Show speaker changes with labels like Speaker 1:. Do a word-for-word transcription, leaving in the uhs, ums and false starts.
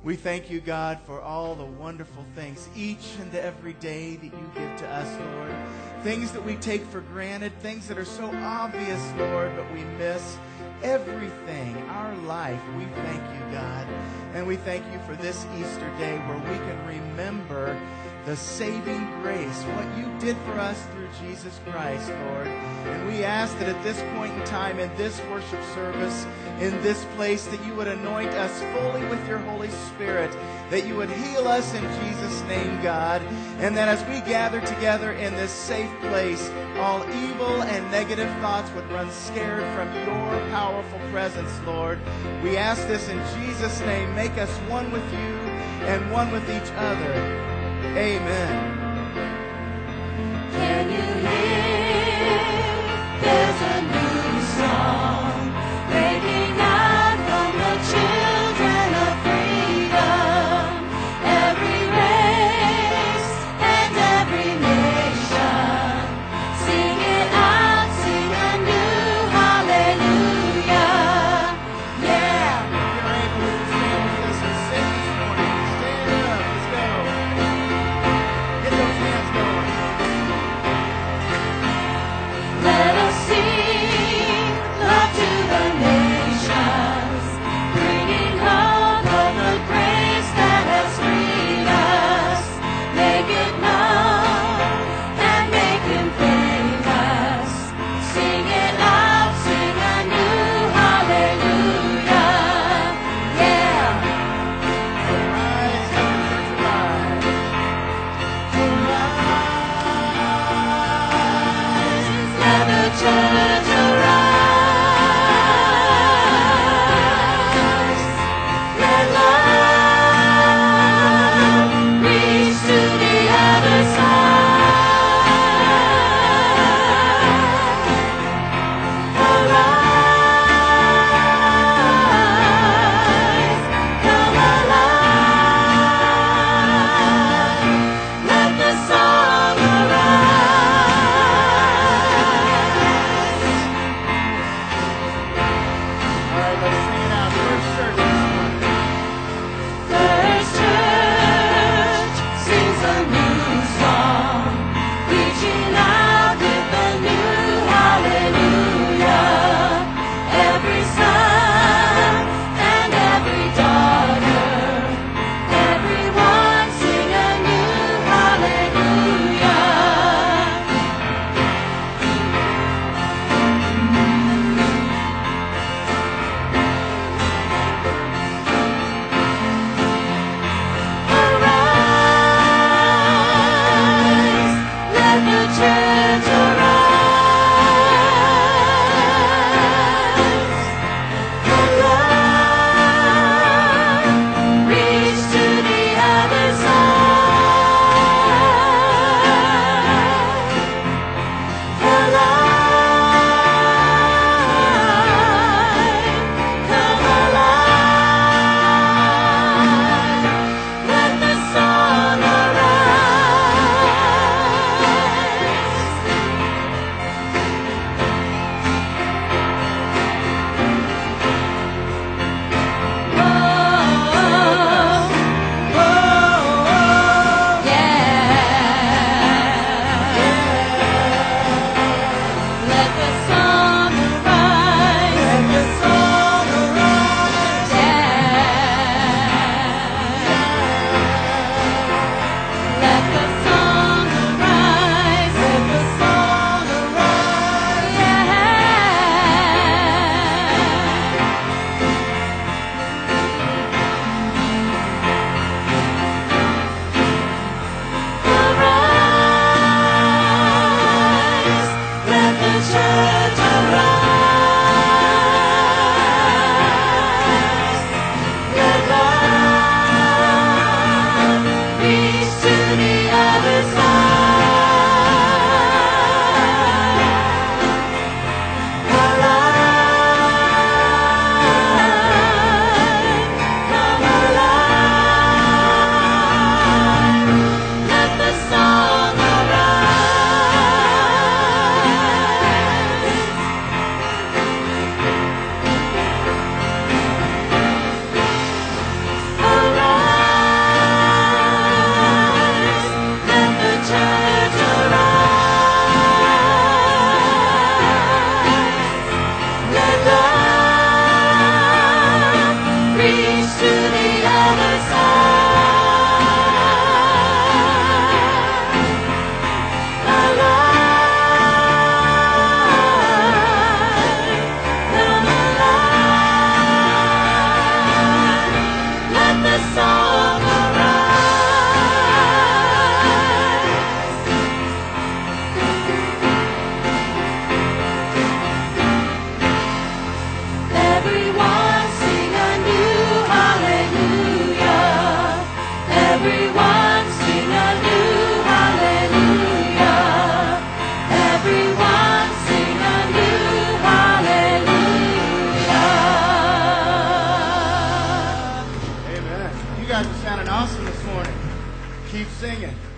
Speaker 1: We thank you, God, for all the wonderful things each and every day that you give to us, Lord. Things that we take for granted, things that are so obvious, Lord, but we miss. Everything, our life, we thank you, God. And we thank you for this Easter day where we can remember the saving grace, what you did for us through Jesus Christ, Lord. And we ask that at this point in time, in this worship service, in this place, that you would anoint us fully with your Holy Spirit, that you would heal us in Jesus' name, God, and that as we gather together in this safe place, all evil and negative thoughts would run scared from your powerful presence, Lord. We ask this in Jesus' name. Make us one with you and one with each other. Amen.
Speaker 2: Can you hear? There's a new song breaking out from the children of freedom. Every race and every nation, sing it out, sing a new hallelujah. Yeah.
Speaker 1: If you're able to stand with us and sing this morning, stand up. Let's go. Get those hands going.
Speaker 2: Let us sing.
Speaker 1: You guys are sounding awesome this morning. Keep singing.